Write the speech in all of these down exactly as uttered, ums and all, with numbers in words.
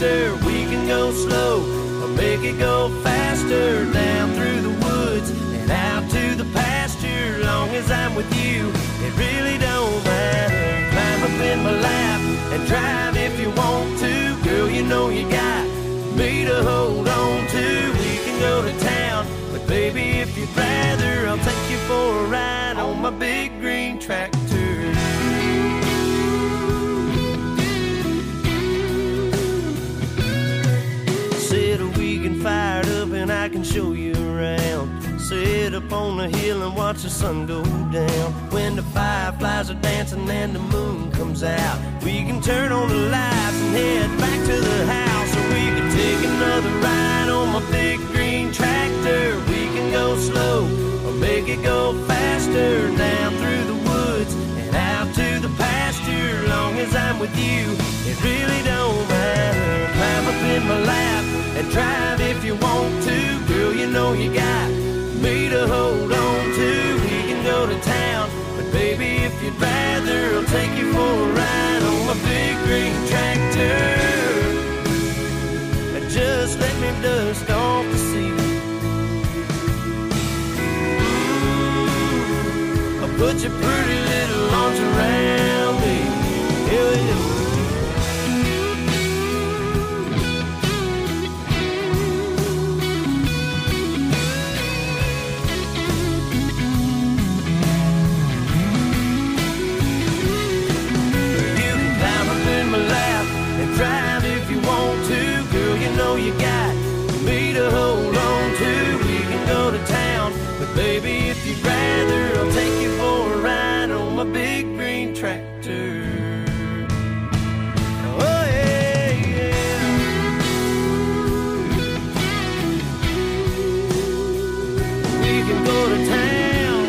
faster. We can go slow or make it go faster. Down through the woods and out to the pasture. Long as I'm with you, it really don't matter. Climb up in my lap and drive if you want to. Girl, you know you got me to hold on to. We can go to town, but baby, if you'd rather, I'll take you for a ride on my big green tractor. Said we can fire it up and I can show you around. Sit up on the hill and watch the sun go down. When the fireflies are dancing and the moon comes out, we can turn on the lights and head back to the house. Or we can take another ride on my big green tractor. We can go slow or make it go faster. Down through the woods and out to the pasture. Long as I'm with you, it really don't matter. Climb up in my lap and drive if you want to. Girl, you know you got me to hold on to. We can go to town, but baby, if you'd rather, I'll take you for a ride on my big green tractor. And just let me dust off the seat. Ooh, I'll put your pretty little arms around me. Yeah, yeah. Drive if you want to, girl, you know you got me to hold on to. We can go to town, but baby, if you'd rather, I'll take you for a ride on my big green tractor. Oh yeah, yeah. We can go to town,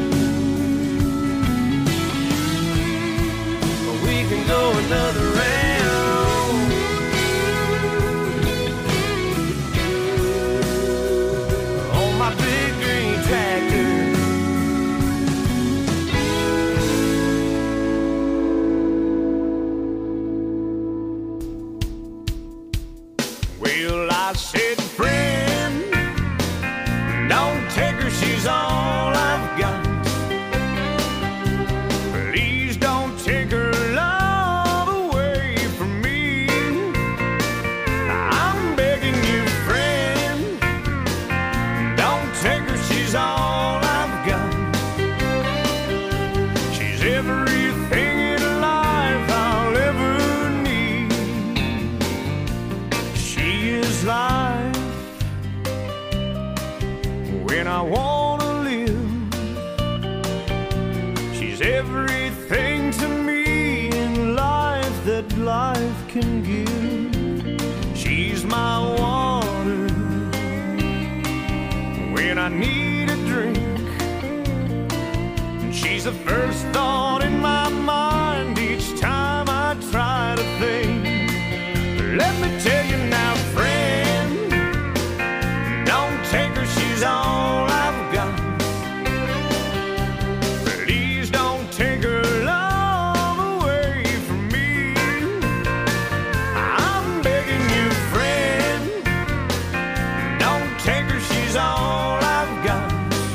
or we can go another round. Can give. She's my water when I need a drink, and she's the first thought in my mind each time I try to think. Let me tell you now, friend, don't take her, she's all I've got. Please don't take her love away from me. She's all I've got.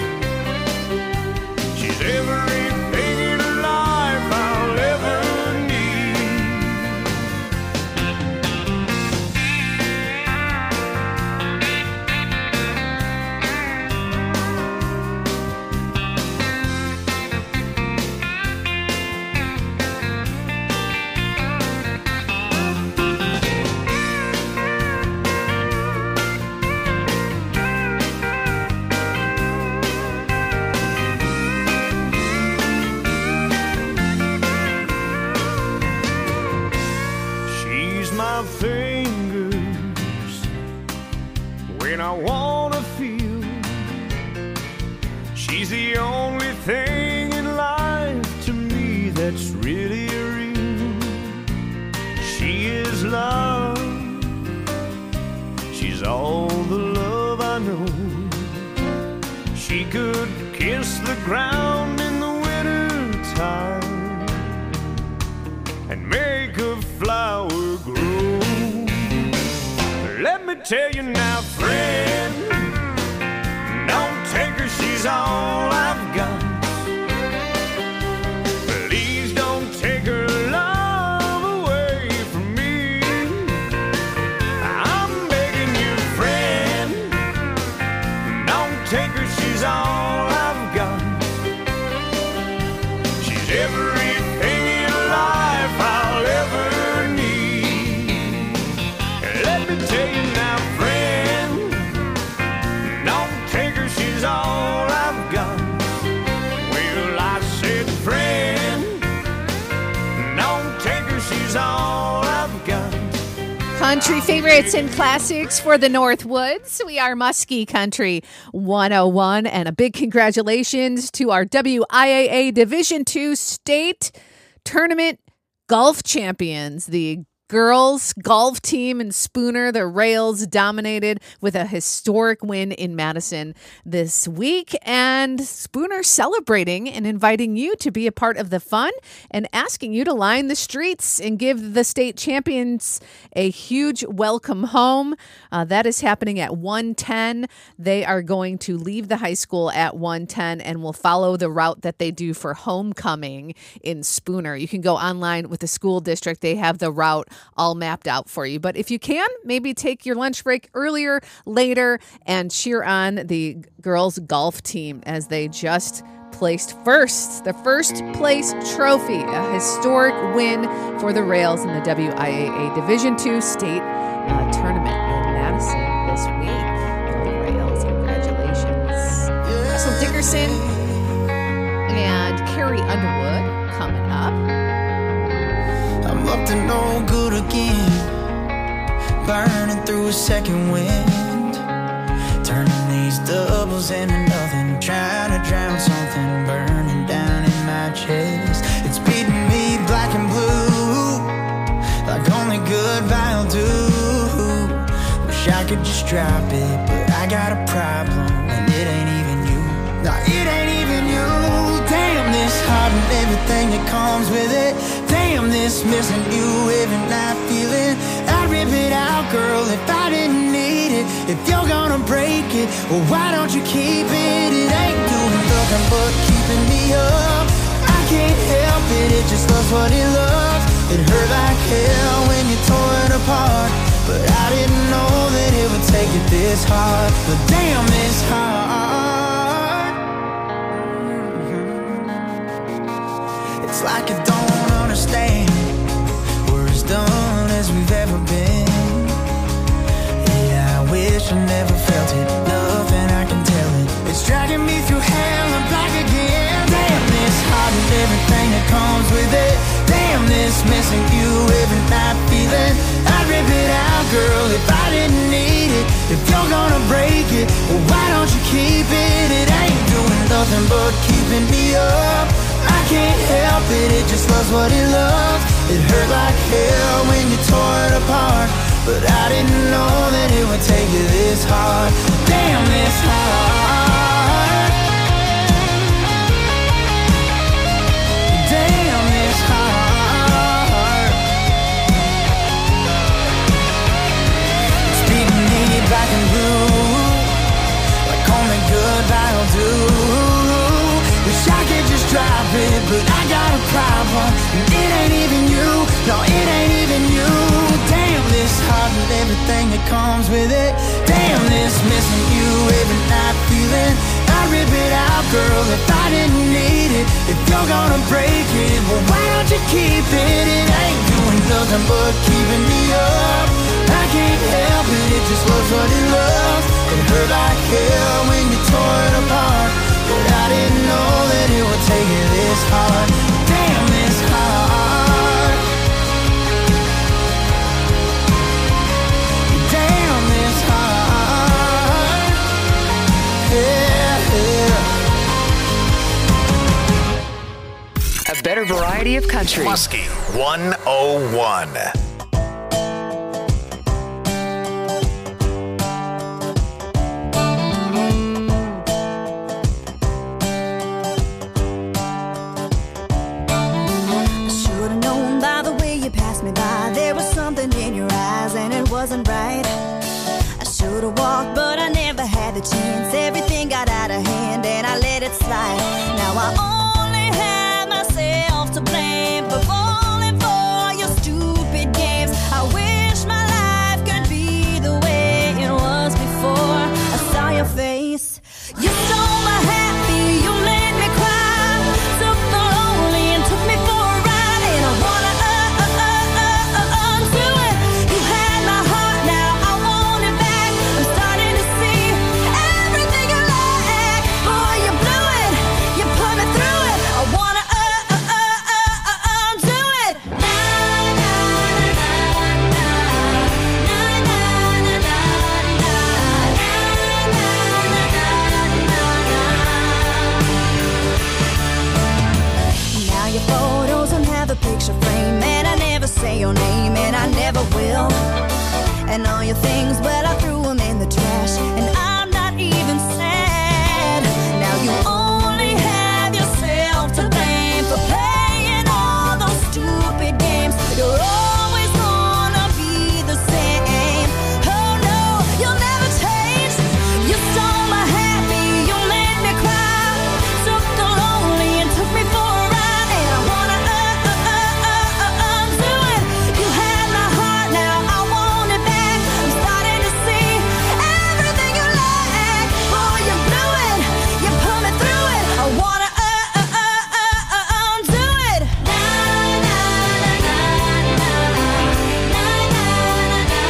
She's everything in life I'll ever when I wanna feel. She's the only thing in life to me that's really real. She is love. She's all the love I know. She could kiss the ground in the winter time and make a flower grow. tell you now, friend, don't take her, she's all I've got. Please don't take her love away from me. I'm begging you, friend, don't take her, she's all I've got. She's everything in life I'll ever need. Let me tell you now, friend, don't take her, she's all I've got. Well, I said, friend, don't take her, she's all I've got. Country favorites and classics for the Northwoods. We are Muskie Country one oh one, and a big congratulations to our W I A A Division two State Tournament golf champions, the girls golf team in Spooner. The Rails dominated with a historic win in Madison this week, and Spooner celebrating and inviting you to be a part of the fun and asking you to line the streets and give the state champions a huge welcome home. Uh, that is happening at one ten. They are going to leave the high school at one ten and will follow the route that they do for homecoming in Spooner. You can go online with the school district. They have the route all mapped out for you. But if you can, maybe take your lunch break earlier, later, and cheer on the girls golf team as they just placed first, the first place trophy, a historic win for the Rails in the W I A A Division two State uh, Tournament in Madison this week. Go Rails, congratulations. Russell Dickerson and Carrie Underwood coming up. I'm up to no good again, burning through a second wind, turning these doubles into nothing, trying to drown something burning down in my chest. It's beating me black and blue, like only goodbye will do. Wish I could just drop it, but I got a problem, and it ain't even you. No, it ain't even you. Damn, this heart and everything that comes with it. Damn, this missing you every night feeling. I'd rip it out, girl, if I didn't need it. If you're gonna break it, well, why don't you keep it? It ain't doing nothing but keeping me up. I can't help it, it just loves what it loves. It hurt like hell when you tore it apart, but I didn't know that it would take it this hard. But damn, this hard. It's like I don't understand. We're as done as we've ever been. Yeah, I wish I never felt it. Nothing I can tell it. It's dragging me through hell and back again. Damn, this heart and everything that comes with it. Damn, this missing you every night feeling. I'd rip it out, girl, if I didn't need it. If you're gonna break it, well, why don't you keep it? It ain't doing nothing but keeping me up. I can't help it, it just loves what it loves. It hurt like hell when you tore it apart, but I didn't know that it would take you this hard. Damn, this hard. Damn, this hard. It's beating me black and blue, like only goodbye will do. Wish I could just drop it, but I got a problem, and it ain't even you. No, it ain't even you. Damn, this heart and everything that comes with it. Damn, this missing you every night feeling. I'd rip it out, girl, if I didn't need it. If you're gonna break it, well, why don't you keep it? It ain't doing nothing but keeping me up. I can't help it, it just loves what it loves. It hurt like hell when you tore it apart, but I didn't know that it would take you this hard. Damn, this hard. Damn, this hard. Yeah, yeah. A better variety of country. Muskie one oh one. Wasn't right. should've walked, but I never had the chance. Everything got out of hand and I let it slide. Now I only have myself to blame for falling for your stupid games. I wish my life could be the way it was before I saw your face. You stole my happy, you made me cry, took the lonely and took me for a ride. And I wanna uh, uh, uh, uh, uh, undo it. You had my heart, now I want it back. I'm starting to see everything you like. Boy, you blew it, you put me through it. I wanna uh, uh, uh, uh, uh, undo it. Na, na, na, na, na, na, na, na, now your photos don't have a picture frame, and I never say your name, and I never will. And all your things, well, I threw them in the trash, and I'm not even sad. Now you only have yourself to blame for playing all those stupid games. You're always gonna be the same. Oh no, you'll never change. You stole my happy, you made me cry, took the lonely and took me for a ride. And I wanna uh, uh, uh, uh, uh, undo it. You had my heart, now I want it back. I'm starting to see everything you like. Boy, you blew it, you put me through it. I wanna uh, uh, uh, uh, uh, undo it. Na, na, na, na, na, na, na, na,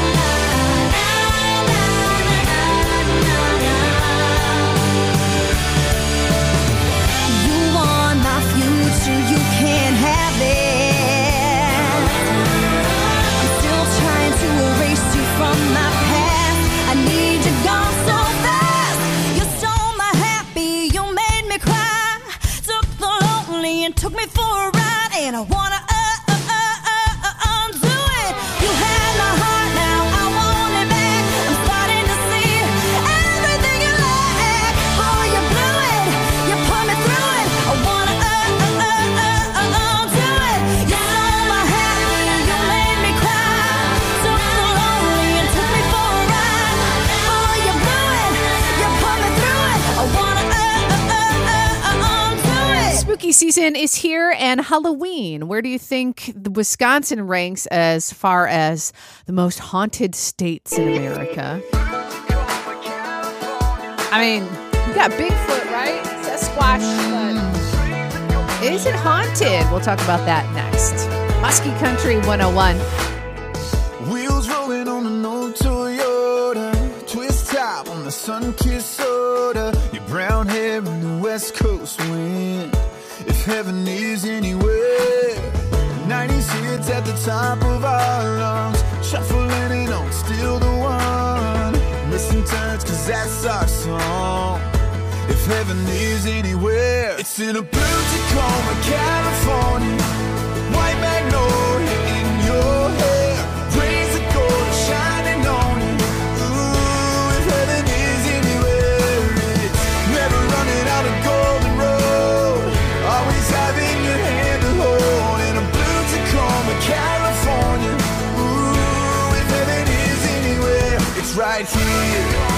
you want my future, you can't have it. I'm still trying to erase you from my past. I need you gone so fast. You stole my happy, you made me cry, took the lonely and took me for a ride. And I wanna uh, uh, uh, uh, uh, undo it. You had my heart, now I want it back. I'm starting to see everything you like. Boy, you blew it, you put me through it. I wanna uh, uh, uh, uh, uh, undo it. You stole my happy, you made me cry, took the lonely and took me for a ride. Boy, you blew it, you put me through it. I wanna uh, uh, uh, uh, uh, undo it. Spooky season is here and Halloween. Where do you think the Wisconsin ranks as far as the most haunted states in America? I mean, you got Bigfoot, right? Sasquatch, but is it haunted? We'll talk about that next. Muskie Country one oh one. Wheels rolling on an old Toyota, twist top on the sun-kissed soda, your brown hair in the West Coast wind. If heaven is anywhere, nineties hits at the top of our lungs, shuffling it on, still the one. Missing turns, cause that's our song. If heaven is anywhere, it's in a blue Tacoma, California, white magnolia in your hair, rays of gold shining on you. Ooh, if heaven is anywhere, it's never running out of golden road, always having your hand to hold. In a blue Tacoma, California, ooh, if heaven is anywhere, it's right here.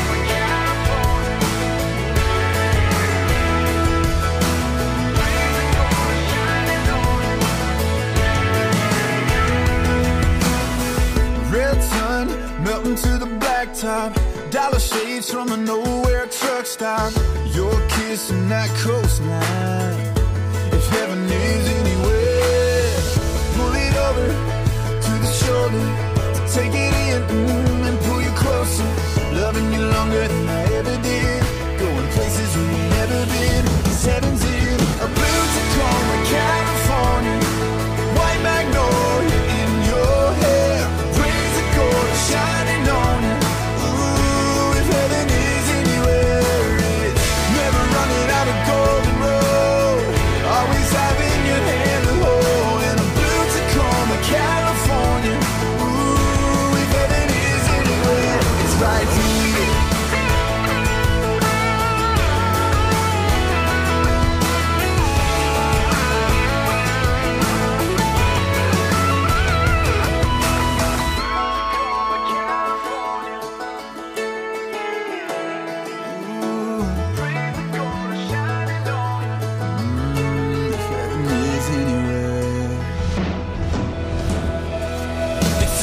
Red sun melting to the blacktop, dollar shades from a nowhere truck stop, your kiss and that coastline. If heaven is anywhere, pull it over to the shoulder, take it in mm, and pull you closer, loving you longer than I ever did, going places we've never been. Cause heaven's in a blue Tacoma, California, white magnolia in your hair, rays of gold shining on you. Ooh, if heaven is anywhere, it's never running out of golden road, always having your hand to hold. In a blue Tacoma, California, ooh,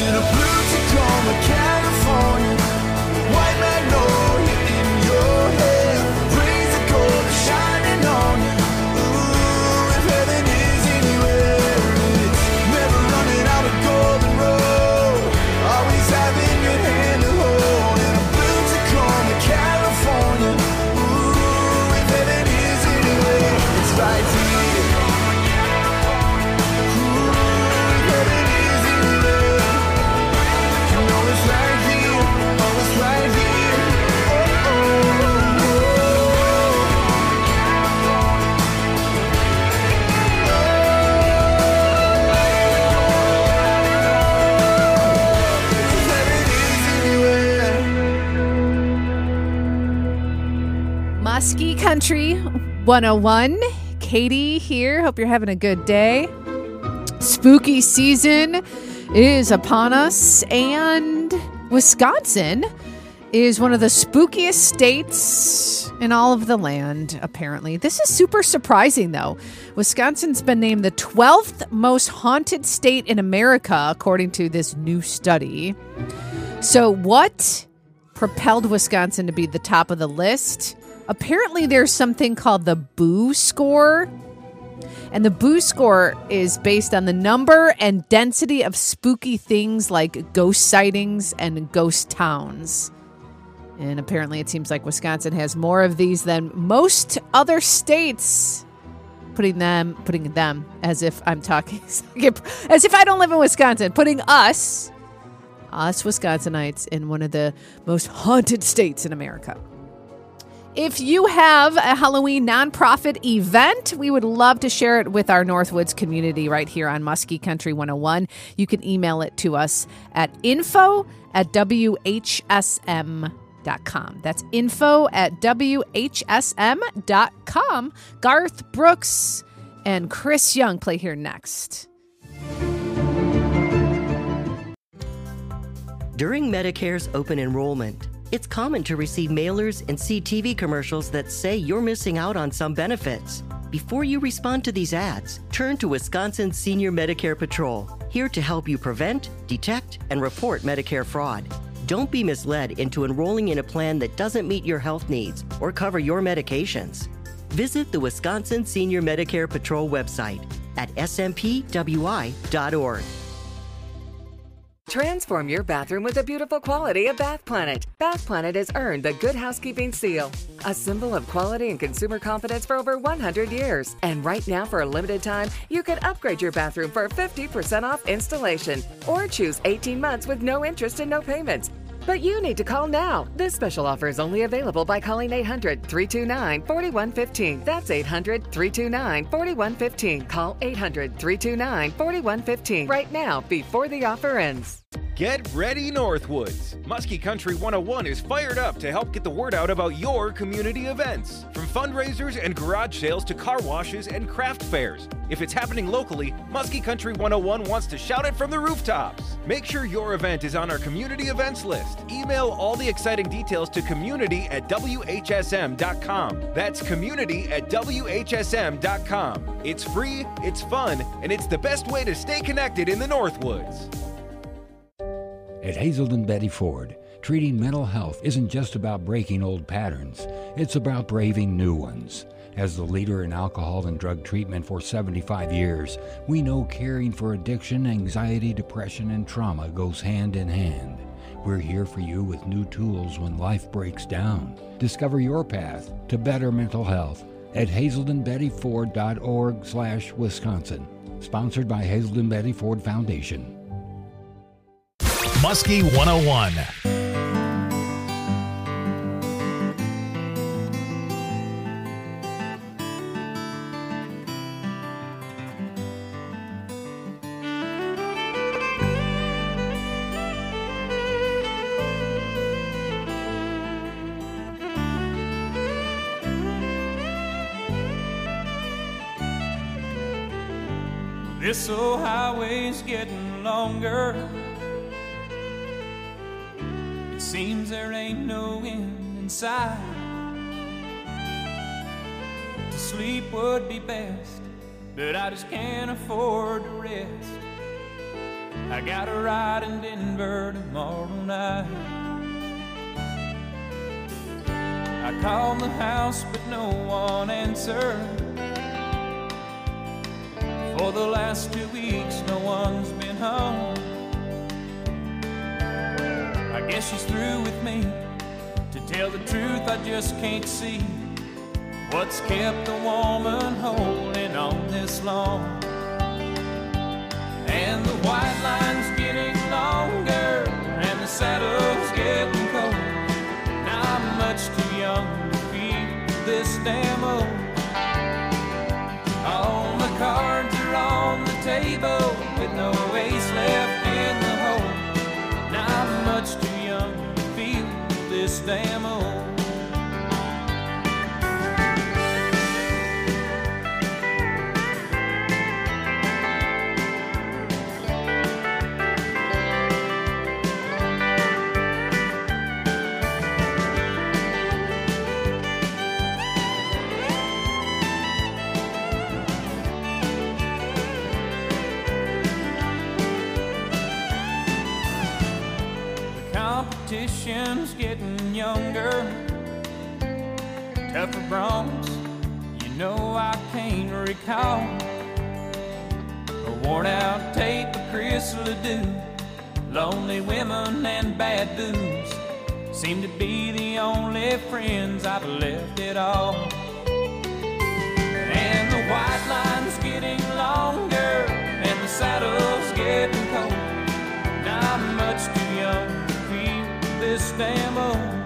in a blue Tacoma, California. White magnolia in your hair, rays of gold are shining on you. Ooh, if heaven is anywhere, it's never running out of golden road, always having your hand to hold. In a blue Tacoma, California. Ooh, if heaven is anywhere, it's right here. Muskie Country one oh one. Katie here. Hope you're having a good day. Spooky season is upon us, and Wisconsin is one of the spookiest states in all of the land, apparently. This is super surprising, though. Wisconsin's been named the twelfth most haunted state in America, according to this new study. So what propelled Wisconsin to be the top of the list? Apparently, there's something called the Boo Score. And the Boo Score is based on the number and density of spooky things like ghost sightings and ghost towns. And apparently it seems like Wisconsin has more of these than most other states, putting them putting them as if I'm talking as if I don't live in Wisconsin, putting us us Wisconsinites in one of the most haunted states in America. If you have a Halloween nonprofit event, we would love to share it with our Northwoods community right here on Muskie Country one oh one. You can email it to us at info at W H S M dot com. That's info at W H S M dot com. Garth Brooks and Chris Young play here next. During Medicare's open enrollment, it's common to receive mailers and see T V commercials that say you're missing out on some benefits. Before you respond to these ads, turn to Wisconsin Senior Medicare Patrol, here to help you prevent, detect, and report Medicare fraud. Don't be misled into enrolling in a plan that doesn't meet your health needs or cover your medications. Visit the Wisconsin Senior Medicare Patrol website at S M P W I dot org. Transform your bathroom with the beautiful quality of Bath Planet. Bath Planet has earned the Good Housekeeping seal, a symbol of quality and consumer confidence for over one hundred years. And right now, for a limited time, you can upgrade your bathroom for fifty percent off installation or choose eighteen months with no interest and no payments. But you need to call now. This special offer is only available by calling eight hundred, three two nine, four one one five. That's eight hundred, three two nine, four one one five. Call eight hundred, three two nine, four one one five right now before the offer ends. Get ready, Northwoods! Muskie Country one oh one is fired up to help get the word out about your community events. From fundraisers and garage sales to car washes and craft fairs. If it's happening locally, Muskie Country one oh one wants to shout it from the rooftops. Make sure your event is on our community events list. Email all the exciting details to community at W H S M dot com. That's community at W H S M dot com. It's free, it's fun, and it's the best way to stay connected in the Northwoods. At Hazelden Betty Ford, treating mental health isn't just about breaking old patterns, it's about braving new ones. As the leader in alcohol and drug treatment for seventy-five years, we know caring for addiction, anxiety, depression, and trauma goes hand in hand. We're here for you with new tools when life breaks down. Discover your path to better mental health at hazelden betty ford dot org slash Wisconsin. Sponsored by Hazelden Betty Ford Foundation. Muskie one oh one. This old highway's getting longer. It seems there ain't no end in sight. To sleep would be best, but I just can't afford to rest. I got a ride in Denver tomorrow night. I called the house but no one answered. For the last two weeks no one's been home. I guess she's through with me. To tell the truth, I just can't see what's kept a woman holding on this long. And the white line's getting longer, and the saddle's getting cold. Now I'm much too young to feel this damn old. All the cards are on the table with no ace left in the hole. Now I'm much too young to feel this damn old. Competition's getting younger, tougher broncs, you know I can't recall. A worn out tape of Chris Ledoux, lonely women and bad booze seem to be the only friends I've left at all. And the white line's getting longer, and the saddle's getting cold. Now I'm much too young this damn old.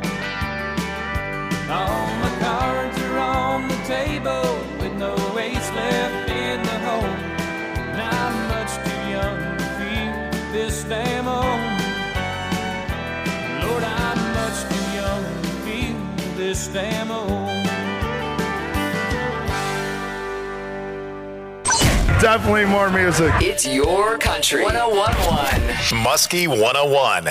All my cards are on the table with no ace left in the hole. Now I'm much too young to feel this damn old. Lord, I'm much too young to feel this damn old. Definitely more music. It's your country. one oh one point one. Muskie one oh one.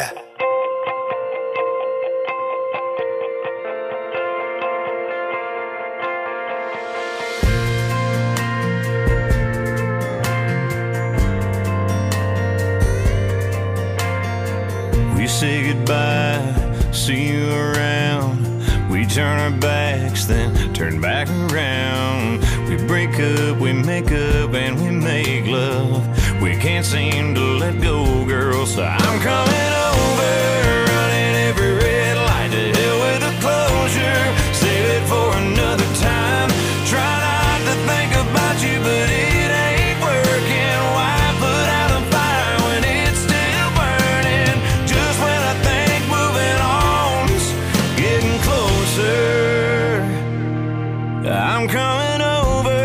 Say goodbye, see you around. We turn our backs, then turn back around. We break up, we make up, and we make love. We can't seem to let go, girl, so I'm coming over, running every red light. To hell with the closure, save it for another time. Try not to think about you, but it ain't working. Why put out a fire when it's still burning? Just when I think moving on's getting closer, I'm coming over.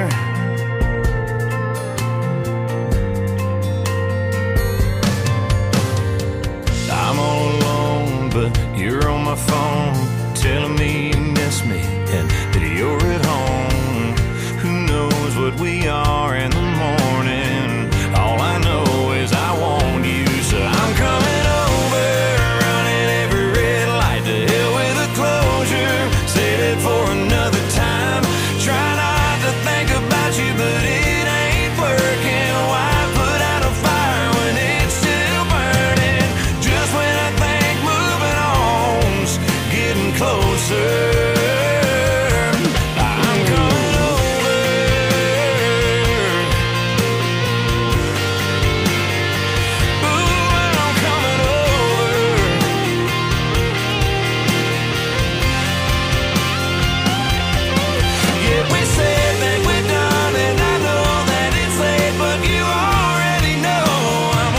I'm all alone, but you're on my phone, telling me you miss me and that you're at home. Who knows what we are in the morning? All I know is I want you, so I'm coming over, running every red light. To hell with a closure, save it for another time. Try not to think about you, but it ain't working. Why put out a fire when it's still burning? Just when I think moving on's getting closer, I'm coming over. Ooh, I'm coming over. Yeah, we said that we're done, and I know that it's late, but you already know I'm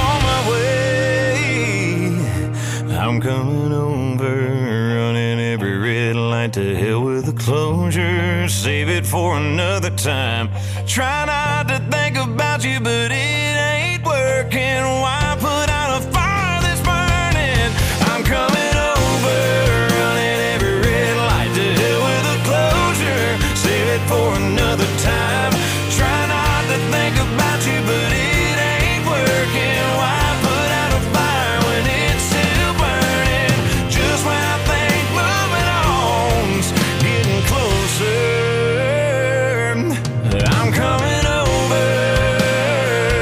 on my way. I'm coming over, running every red light. To hell with the closure, save it for another time. Try not to think about you, but it ain't working. Why put out a fire that's burning? I'm coming over, running every red light. To hell with the closure, save it for another time. Try not to think about you, but it ain't working. Why put out a fire when it's still burning? Just when I think moving on's getting closer, I'm coming over.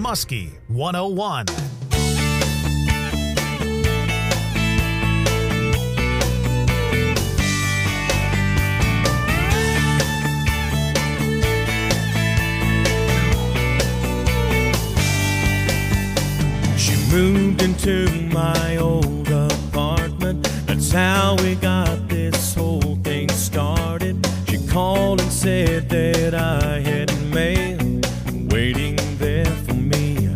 Muskie one oh one. She moved into my old apartment. That's how we got this whole thing started. She called and said that I had mail waiting there for me.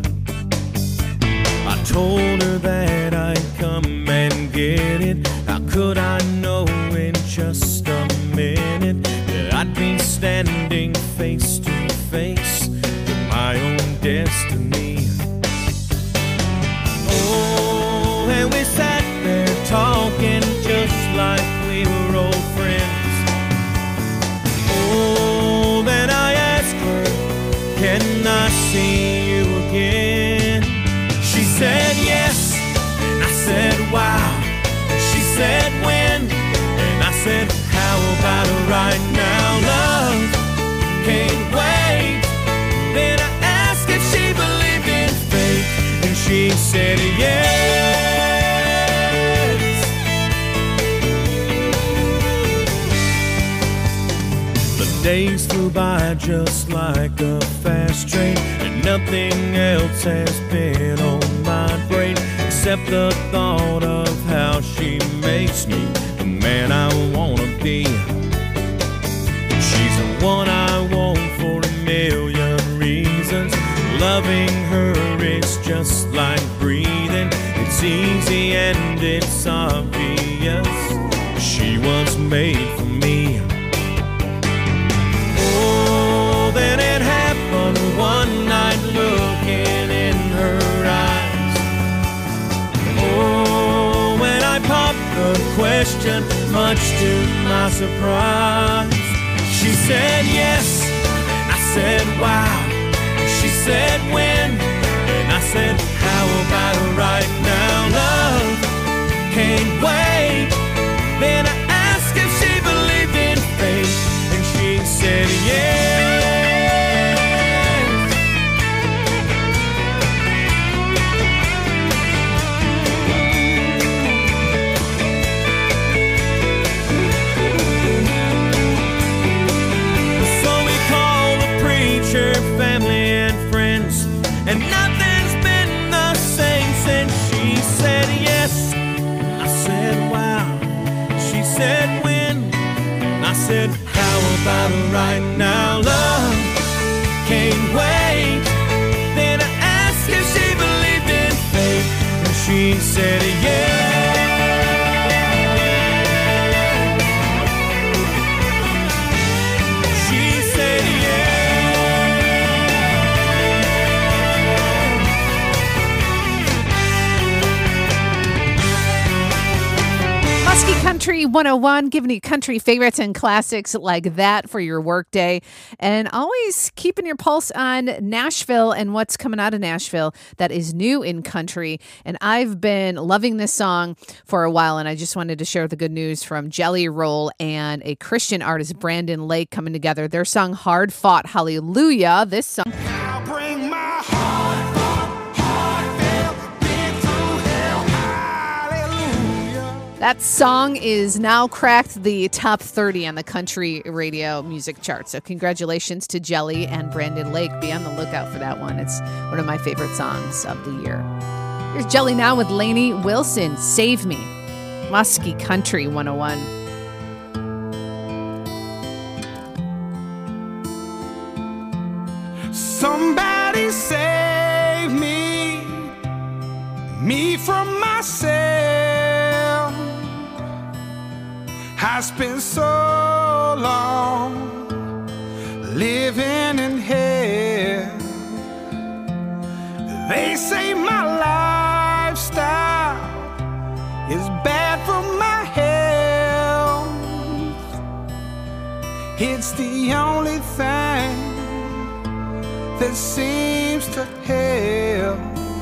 I told her that I'd come and get it. How could I know in just a minute that I'd be standing face to face with my own destiny? Oh, and we sat there talking just like we were old friends. Oh, then I asked her, can I see you again? She said yes, and I said wow. She said when, and I said how about it right now? Love can't wait. Then I asked if she believed in fate, and she said yes. The days flew by just like a fast train, and nothing else has been on my brain except the thought of how she makes me the man I wanna be. She's the one I want for a million reasons. Loving her is just like breathing. It's easy and it's obvious. She was made for me. Oh, then it happened one night looking in her eyes. Oh, when I popped the question, much to my surprise, she said yes, and I said wow. She said when, and I said how about it right now? Love can't wait. Then I asked if she believed in fate, and she said yes. So we called the preacher, family and friends, and nothing's been the same since she said yes. I said wow. She said when, I said how about it right now? Love can't wait. Then I asked if she believed in fate, and she said yes. She said Muskie Country one oh one, giving you country favorites and classics like that for your workday, and always keeping your pulse on Nashville and what's coming out of Nashville that is new in country. And I've been loving this song for a while, and I just wanted to share the good news from Jelly Roll and a Christian artist, Brandon Lake, coming together. Their song Hard Fought Hallelujah. This song. I'll bring my heart, heart, heart, been through hell, hallelujah. That song is now cracked the top thirty on the country radio music chart. So congratulations to Jelly and Brandon Lake. Be on the lookout for that one. It's one of my favorite songs of the year. Here's Jelly now with Lainey Wilson, Save Me. Muskie Country one oh one. Somebody save me, me from myself. I spent so long living in hell. They say my lifestyle is bad for my health. It's the only thing that seems to help.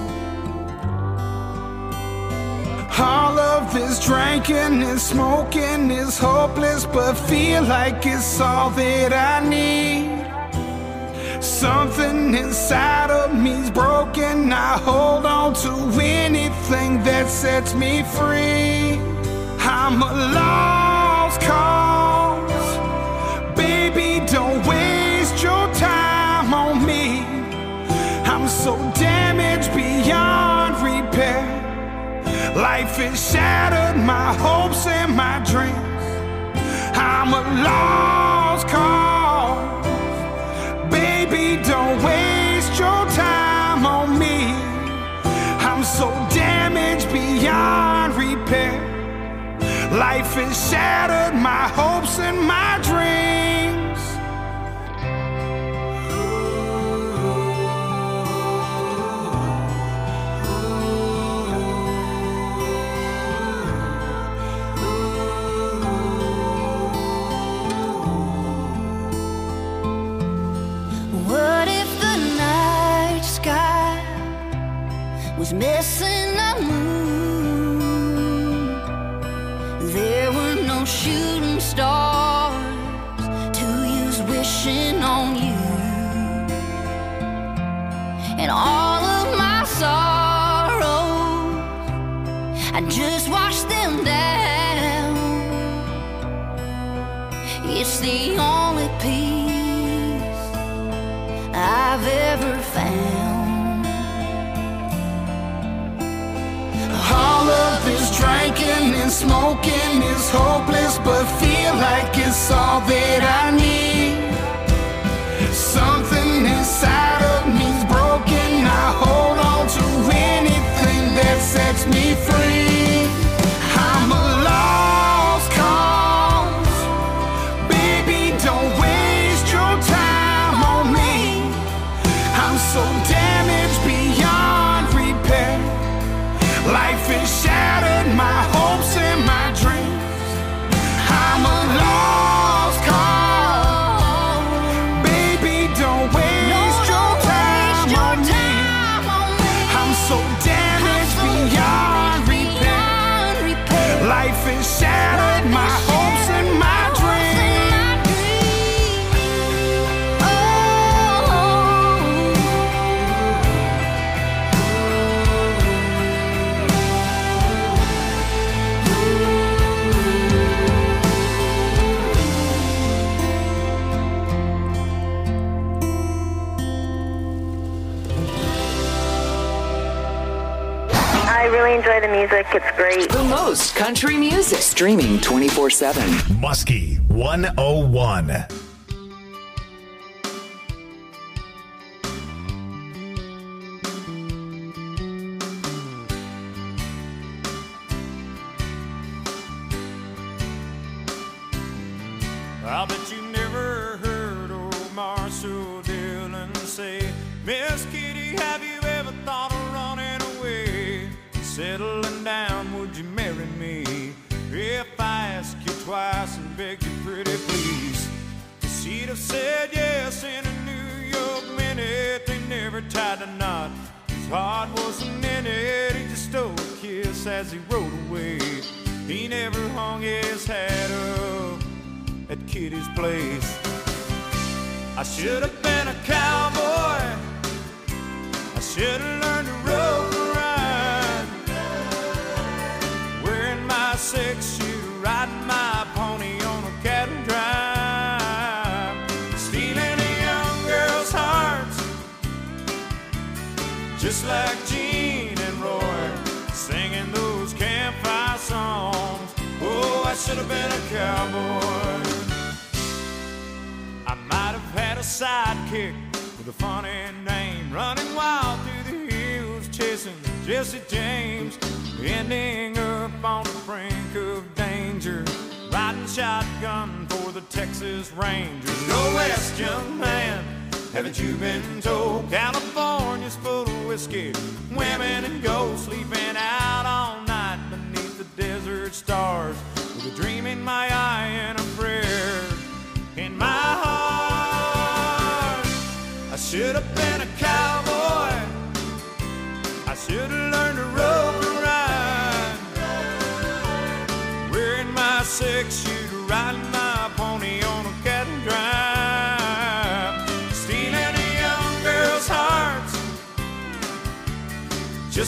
All of this drinking and smoking is hopeless, but feel like it's all that I need. Something inside of me's broken. I hold on to anything that sets me free. I'm a lost cause. Baby, don't waste your time on me. I'm so damaged beyond repair. Life has shattered my hopes and my dreams. I'm a lost cause. Baby, don't waste your time on me. I'm so damaged beyond repair. Life has shattered my hopes and my dreams. What if the night sky was missing a moon? There were no shooting stars to use wishing on you. And all of my sorrows, I just washed them down. It's the only peace I've ever found. All of this drinking and smoking is hopeless, but feel like it's all that I need. Something inside of me's broken. I hold on to anything that sets me free. I'm a lost cause. Baby, don't waste your time on me. I'm so damaged beyond repair. Life has shattered my hopes and my dreams. I'm a lost cause. Baby, don't waste your time on me. I'm so damaged beyond repair. Life has shattered my hopes and my dreams. I really enjoy the music. It's great. The most country music. Streaming twenty-four seven. Muskie one oh one. I bet you never heard old Marshall Dillon say, Miss Kitty, have you ever thought of running away? Settling down, would you marry me? If I asked you twice and begged you pretty please, she'd have said yes in a New York minute. They never tied a knot, his heart wasn't in it. He just stole a kiss as he rode away. He never hung his hat up at Kitty's place. I should have been a cowboy. I should have learned to rope and ride, wearing my six shooter, riding my pony on a cattle drive, stealing a young girl's hearts, just like Gene and Roy, singing those campfire songs. Oh, I should have been a cowboy. I might have had a sidekick with a funny name, running wild through the hills, chasing Jesse James, ending up on the brink of danger, riding shotgun for the Texas Rangers. Go west, young man, haven't you been told? California's full of whiskey, women and gold, sleeping out all night beneath the desert stars, with a dream in my eye and a prayer in my heart. I should have been a cowboy. I should have learned to rope and ride, wearing my six shooter, riding my pony on a cattle drive, stealing a young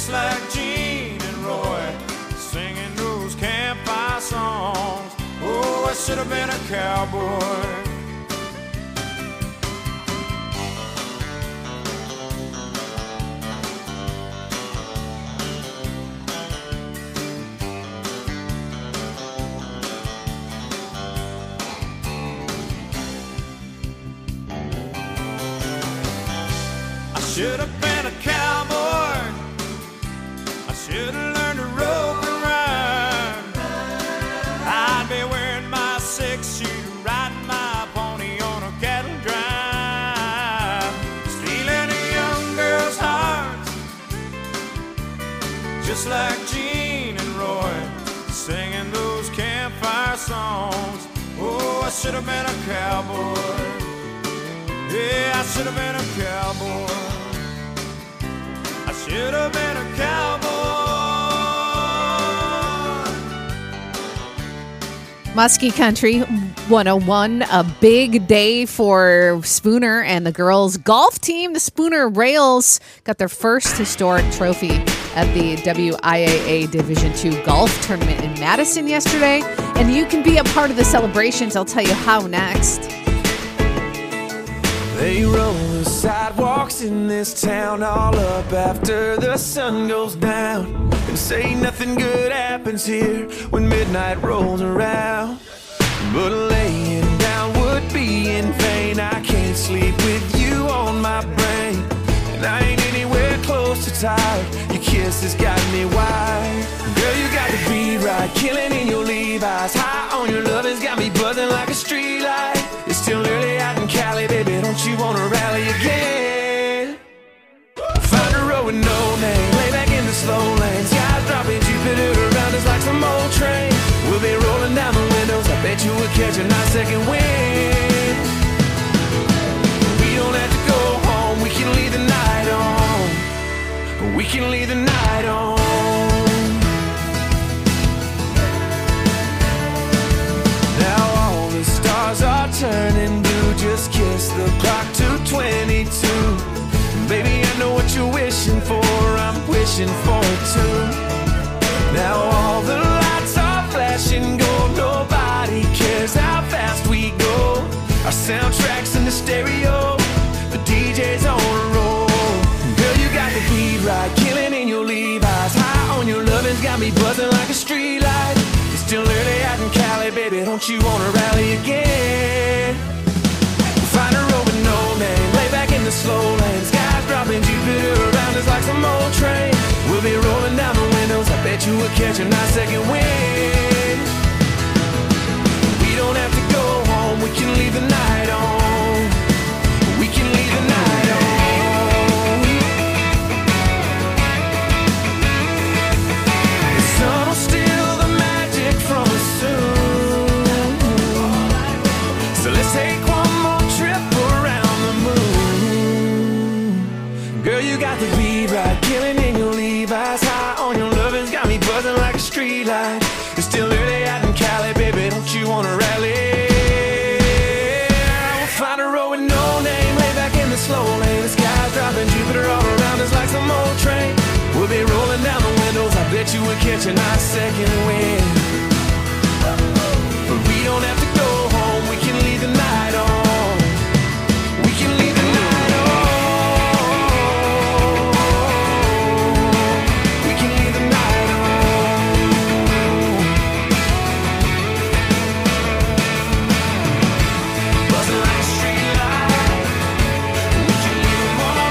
just like Gene and Roy, singing those campfire songs. Oh, I should have been a cowboy. Should have been a cowboy. I should have learned to rope and ride. I'd be wearing my six-shooter, riding my pony on a cattle drive, stealing a young girl's heart, just like Gene and Roy, singing those campfire songs. Oh, I should have been a cowboy. Yeah, I should have been a cowboy. I should have been a cowboy. Muskie Country one oh one, a big day for Spooner and the girls' golf team. The Spooner Rails got their first historic trophy at the W I A A Division two Golf Tournament in Madison yesterday. And you can be a part of the celebrations. I'll tell you how next. They roll the sidewalks in this town all up after the sun goes down, and say nothing good happens here when midnight rolls around. But laying down would be in vain. I can't sleep with you on my brain, and I ain't anywhere close to tired. Your kiss has got me wired. Girl, you got the beat right, killing in your Levi's. High on your love has got me buzzing like a street light. It's still early out in Cali, baby, don't you wanna rally again? Find a road with no name, lay back in the slow lane. Skies dropping, Jupiter around us like some old train. We'll be rolling down the windows, I bet you we'll catch a nice second wind. We don't have to go home, we can leave the night on. We can leave the night on. Now all the stars are turning blue, just kiss the clock to twenty-two. Baby, I know what you're wishing for, I'm wishing for it too. Now all the lights are flashing gold, nobody cares how fast we go. Our soundtrack's in the stereo, the D J's on a roll. Girl, you got the beat right, killing in your Levi's. High on your lovin's got me buzzing like a street light. It's still early out in Cali, baby, don't you wanna rally again? Find a road with no name, lay back in the slow lane. Skies dropping, Jupiter around us like some old train. We'll be rolling down the windows, I bet you we'll catch a nice second wind. We don't have to go home, we can leave the night on. We can leave the night on. The sun will steal the magic from us soon, so let's take one more trip around the moon. Girl, you got the beat right, killing in your Levi's. High on your lovin's got me buzzing like a street light. It's still early out in Cali, baby, don't you wanna rally? We'll find a road with no name, lay back in the slow lane. The sky's dropping, Jupiter all around us like some old train. We'll be rolling down the windows, I bet you we'll catch a nice second wind. But we don't have to go home, we can leave the night on. We can leave the night on. We can leave the night on. Buzzing like a street light. We can leave them on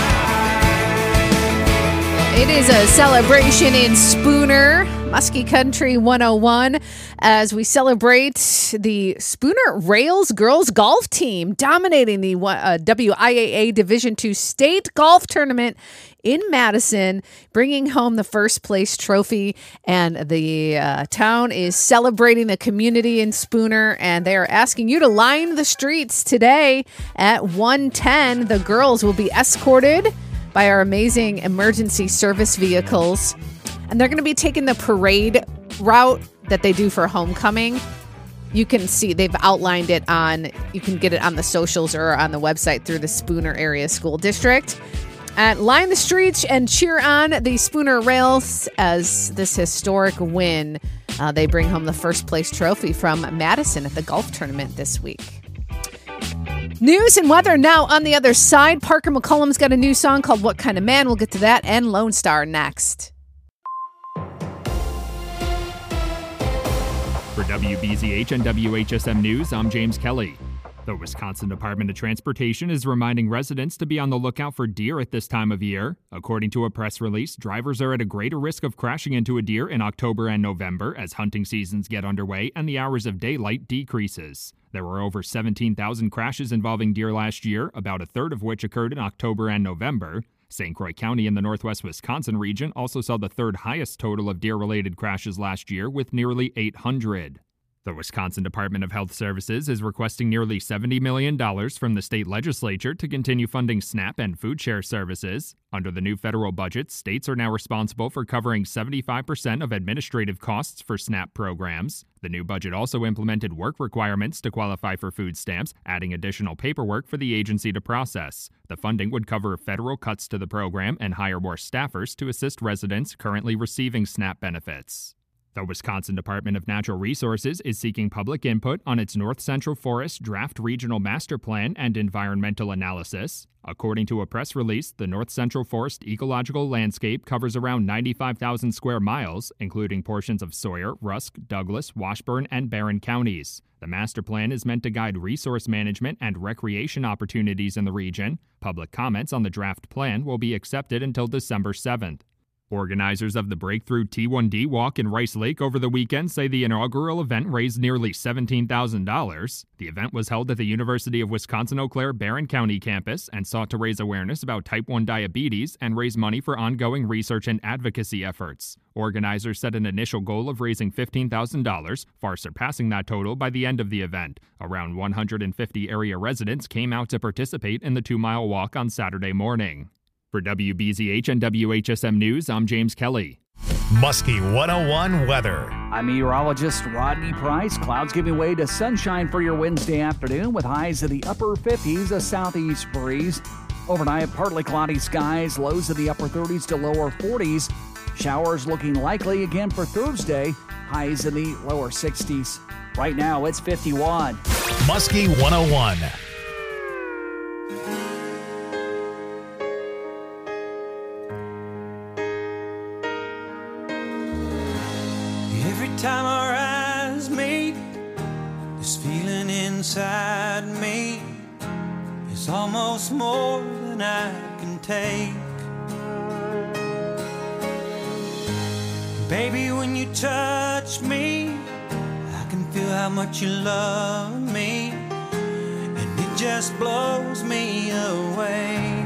tonight. It is a celebration in Spooner, Muskie Country one oh one, as we celebrate the Spooner Rails girls golf team dominating the uh, W I A A Division two State Golf Tournament in Madison, bringing home the first place trophy. And the uh, town is celebrating the community in Spooner, and they are asking you to line the streets today at one ten. The girls will be escorted by our amazing emergency service vehicles, and they're going to be taking the parade route that they do for homecoming. You can see they've outlined it on, you can get it on the socials or on the website through the Spooner Area School District. And line the streets and cheer on the Spooner Rails as this historic win. Uh, they bring home the first place trophy from Madison at the golf tournament this week. News and weather now on the other side. Parker McCollum's got a new song called What Kind of Man. We'll get to that and Lone Star next. For W B Z H and W H S M News, I'm James Kelly. The Wisconsin Department of Transportation is reminding residents to be on the lookout for deer at this time of year. According to a press release, drivers are at a greater risk of crashing into a deer in October and November as hunting seasons get underway and the hours of daylight decreases. There were over seventeen thousand crashes involving deer last year, about a third of which occurred in October and November. Saint Croix County in the northwest Wisconsin region also saw the third highest total of deer-related crashes last year with nearly eight hundred. The Wisconsin Department of Health Services is requesting nearly seventy million dollars from the state legislature to continue funding SNAP and food share services. Under the new federal budget, states are now responsible for covering seventy-five percent of administrative costs for SNAP programs. The new budget also implemented work requirements to qualify for food stamps, adding additional paperwork for the agency to process. The funding would cover federal cuts to the program and hire more staffers to assist residents currently receiving SNAP benefits. The Wisconsin Department of Natural Resources is seeking public input on its North Central Forest Draft Regional Master Plan and environmental analysis. According to a press release, the North Central Forest ecological landscape covers around ninety-five thousand square miles, including portions of Sawyer, Rusk, Douglas, Washburn, and Barron counties. The master plan is meant to guide resource management and recreation opportunities in the region. Public comments on the draft plan will be accepted until December seventh. Organizers of the Breakthrough T one D Walk in Rice Lake over the weekend say the inaugural event raised nearly seventeen thousand dollars. The event was held at the University of Wisconsin-Eau Claire Barron County campus and sought to raise awareness about type one diabetes and raise money for ongoing research and advocacy efforts. Organizers set an initial goal of raising fifteen thousand dollars, far surpassing that total by the end of the event. Around one hundred fifty area residents came out to participate in the two-mile walk on Saturday morning. For W B Z H and W H S M News, I'm James Kelly. Muskie one oh one weather. I'm meteorologist Rodney Price. Clouds giving way to sunshine for your Wednesday afternoon with highs in the upper fifties, a southeast breeze. Overnight, partly cloudy skies, lows in the upper thirties to lower forties. Showers looking likely again for Thursday, highs in the lower sixties. Right now, it's fifty-one. Muskie one oh one. Every time our eyes meet, this feeling inside me is almost more than I can take. Baby, when you touch me, I can feel how much you love me, and it just blows me away.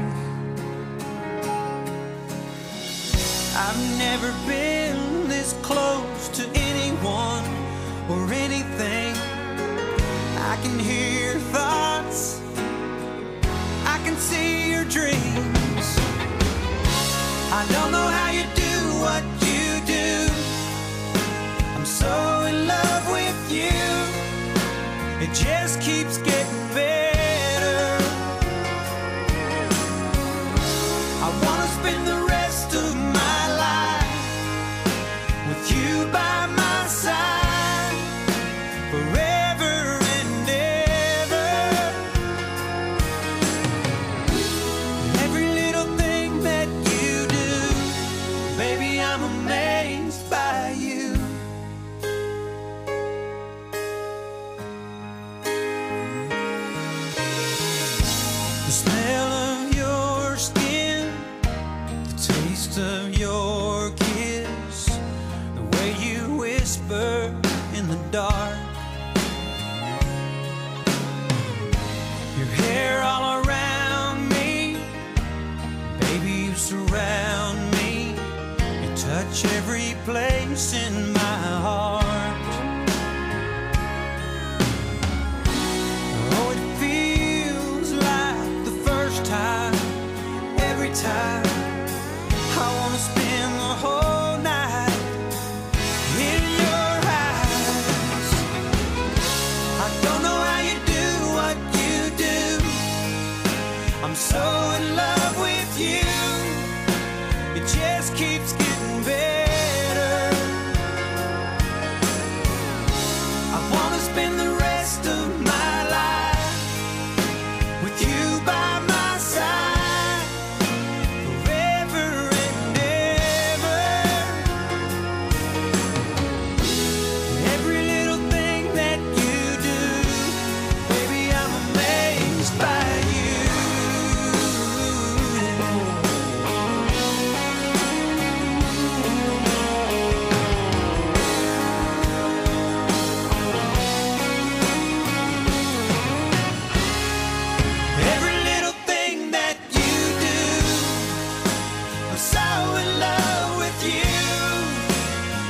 I've never been this close to anyone or anything. I can hear your thoughts, I can see your dreams. I don't know how you do what you do. I'm so in love with you. It just keeps getting better. I wanna spend the rest of my life with you by my side, forever and ever. Every little thing that you do, baby, I'm amazed by you. The smell of your skin, the taste of your kiss, the way you whisper in the dark, your hair all around me, baby, you surround me, you touch every place in my heart. Oh, it feels like the first time, every time. I wanna spend the whole night in your eyes. I don't know how you do what you do. I'm so in love with you.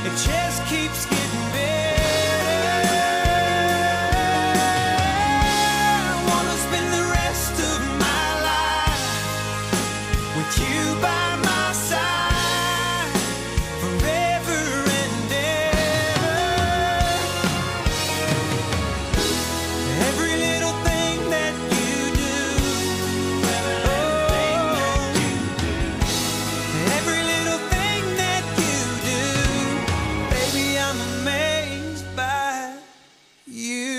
It just keeps getting better. I wanna spend the rest of my life with you by my side forever and ever. Every little thing that you do, oh, every little thing that you do, baby, I'm amazed by you.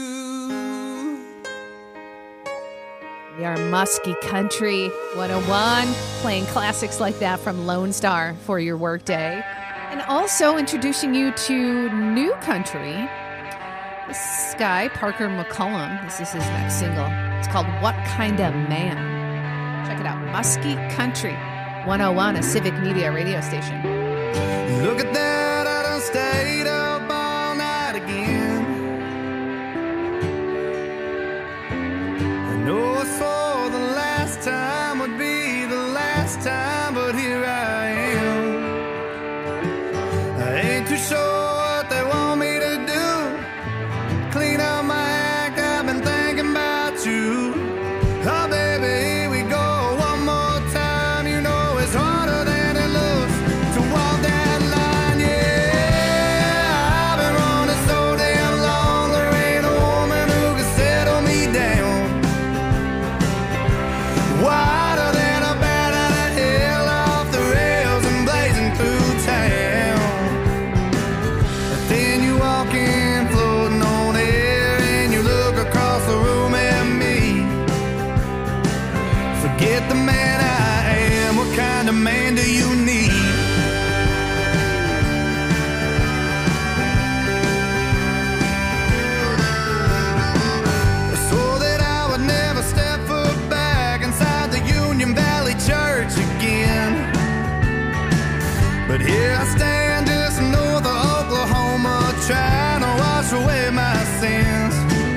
We are Muskie Country one oh one, playing classics like that from Lone Star for your workday. And also introducing you to new country. This guy, Parker McCollum, this is his next single. It's called What Kinda Man. Check it out, Muskie Country one oh one, a Civic Media radio station. Look at that, I done stayed up all night again. I know I swore the last time would be the last time, but here I am. I ain't too sure what they want me to do. Clean up my act, I've been thinking about you. Oh baby, here we go one more time. You know it's harder than it looks to walk that line, yeah. I've been running so damn long, there ain't a woman who can settle me down. Wider than a bat out of hell, off the rails and blazing through town. But then you walk in, floating on air, and you look across the room at me. Forget the man I am, what kind of man do you need? I swore that I would never step foot back inside the Union Valley Church again. But here I stand just north of Oklahoma, trying to wash away my sins.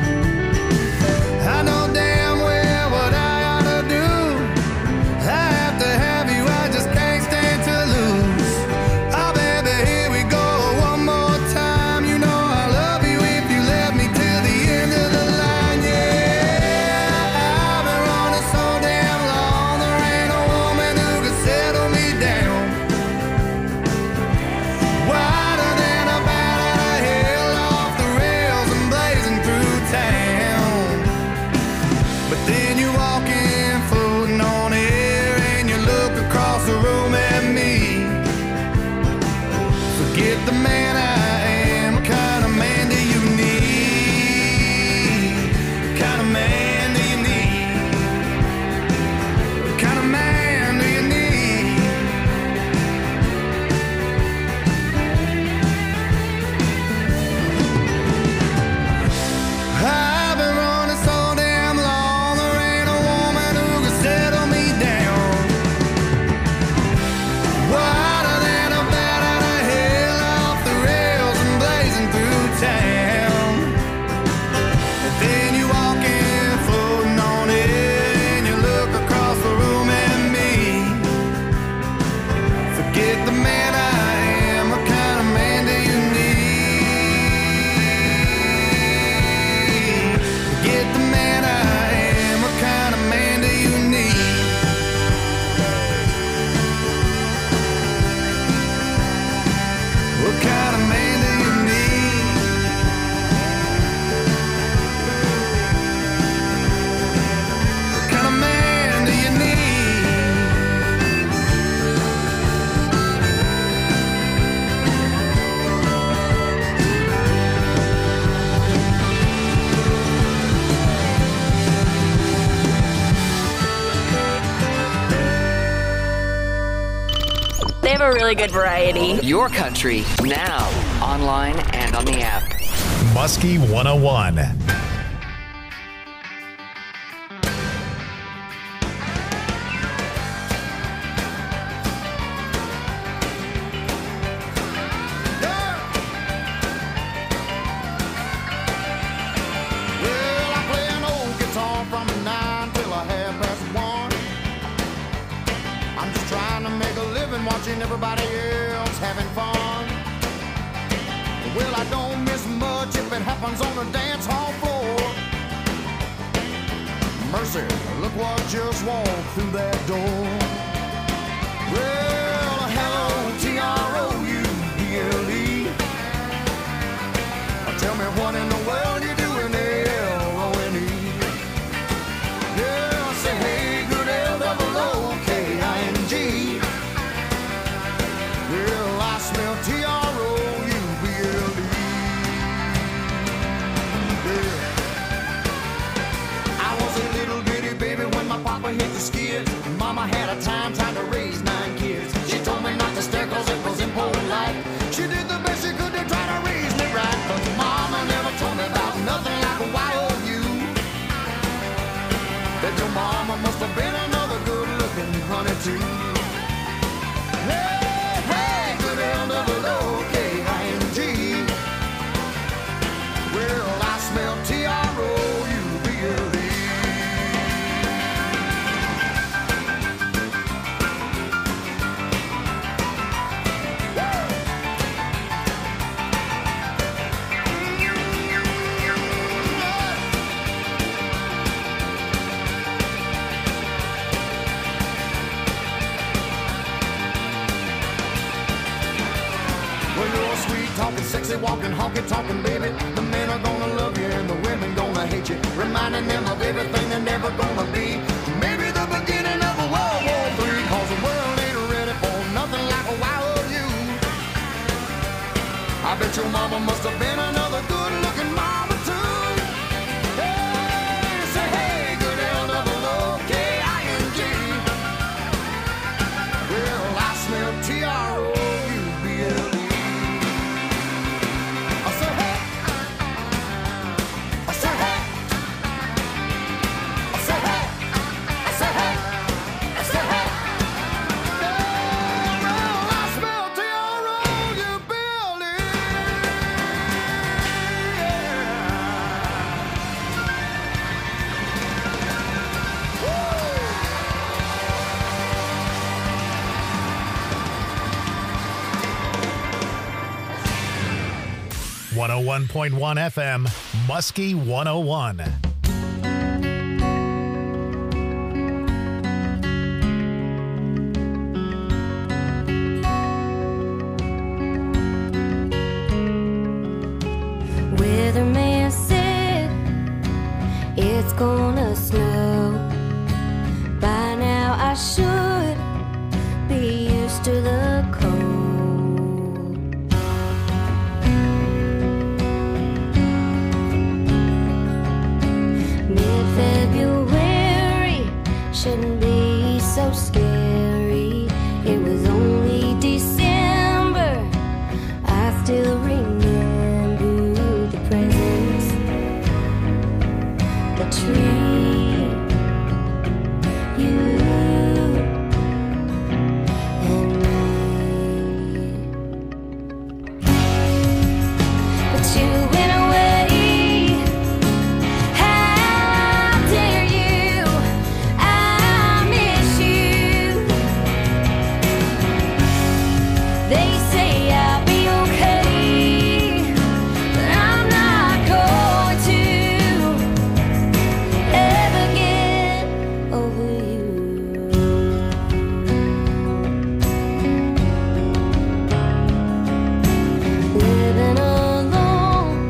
I know damn well what I ought to do. I have to have you, I just can't stand to lose. Oh baby, here we go one more time. You know I love you if you let me till the end of the line, yeah. I've been running so damn long, there ain't a woman who can settle me down. Wider than a bat out of hell, off the rails and blazing through town. But then you walk in, floating on air, and you look across the room at me. Forget the man I am, what kind of man do you need? What kind of man do you need? What kind of man do you need? I've been running so damn long, there ain't a woman who can settle me down. Wider than a bat out of hell, off the rails and blazing through town. And then you walk in, floating on air, and you look across the room at me. Forget the man I am, what kind of man do you need? Forget the man I am, what kind of man do you need? What kind of man do you need? What kind of man do you need? They have a really good variety. Your country, now, online and on the app. Muskie one oh one. Well, I play an old guitar from nine till a half past one. I'm just trying to make a living watching everybody else having fun. I just walked through that door. Well, hello, T R O U B L E. Tell me what in the world you doing, L O N E. Yeah, I say, hey, good L double O K I N G. Well, I smell T R O U B L E. Yeah. I was a little bitty baby when my papa hit the skids. Mama had a time trying to raise nine kids. She told me not to stare cause it was impolite. She did the best she could to try to raise me right. But Mama never told me about nothing like a Y O U. That your mama must have been another good-looking honey too. Hey, hey, good L double O K I N G. Well, I smell T R O U B L E. Talking sexy, walking, honky, talking, baby. The men are gonna love you and the women gonna hate you. Reminding them of everything they're never gonna be. Maybe the beginning of a World War Three. Cause the world ain't ready for nothing like a Y O U. I bet your mama must have been another good-looking mama too. Hey, say hey, good L double O K I N G. Well, I smell T R O U B L E. one oh one point one F M, Muskie one oh one. Weatherman said it's gonna snow. By now I should be used to the cold. Mid-February shouldn't be so scary. It was only December. I still remember the presents, the tree, you and me. But you went away. How dare you? I miss you. They say I'll be okay, but I'm not going to ever get over you. Living alone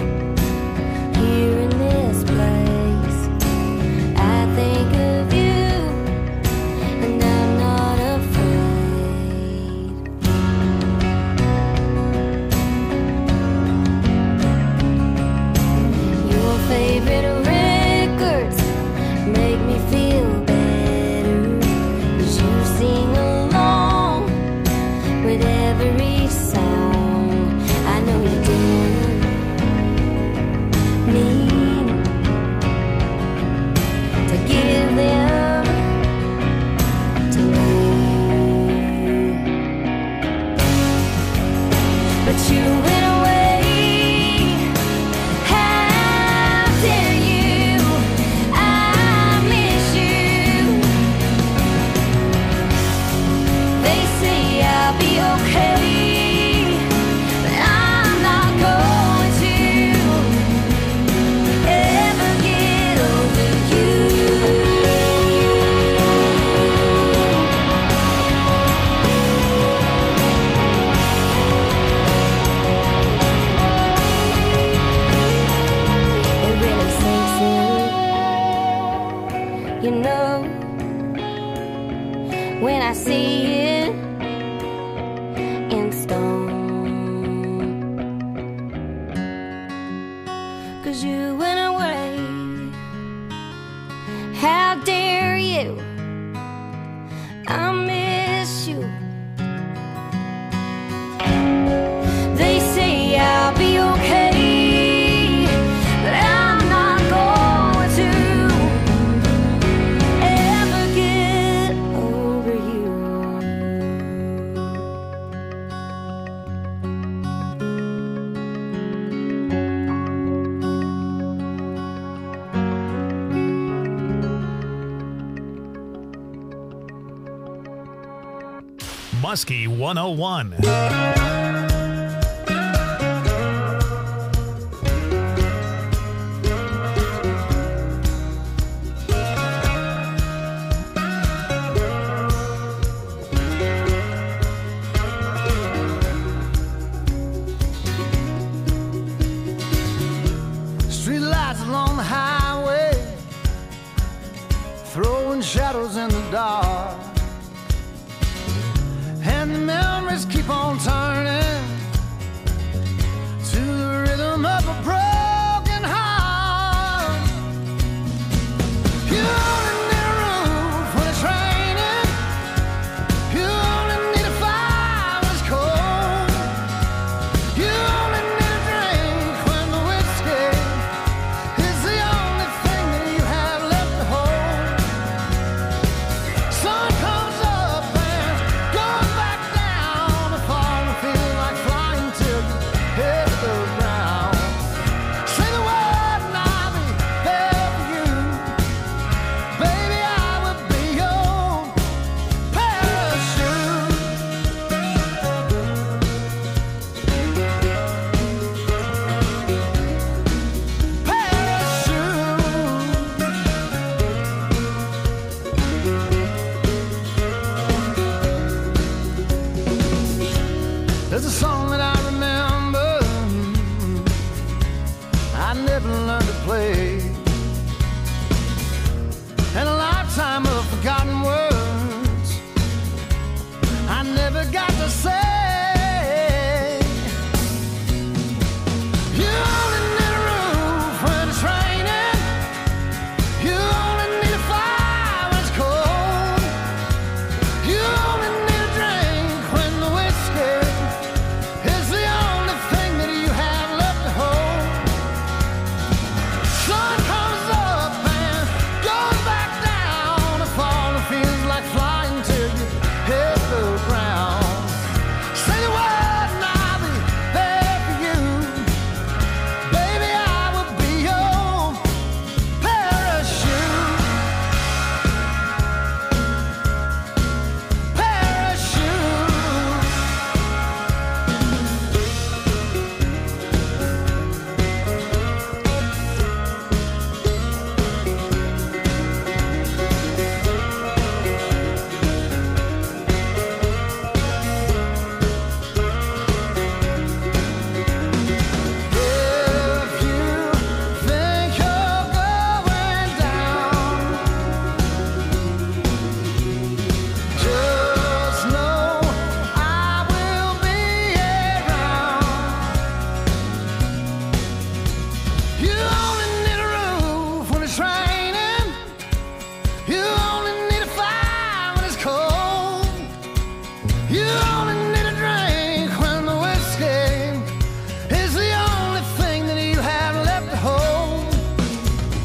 'cause you went away. How dare you? I miss you. They say I'll be okay, but I'm not going to ever get over you. Muskie one oh one. Street lights along the highway, throwing shadows in the dark. And the memories keep on turning.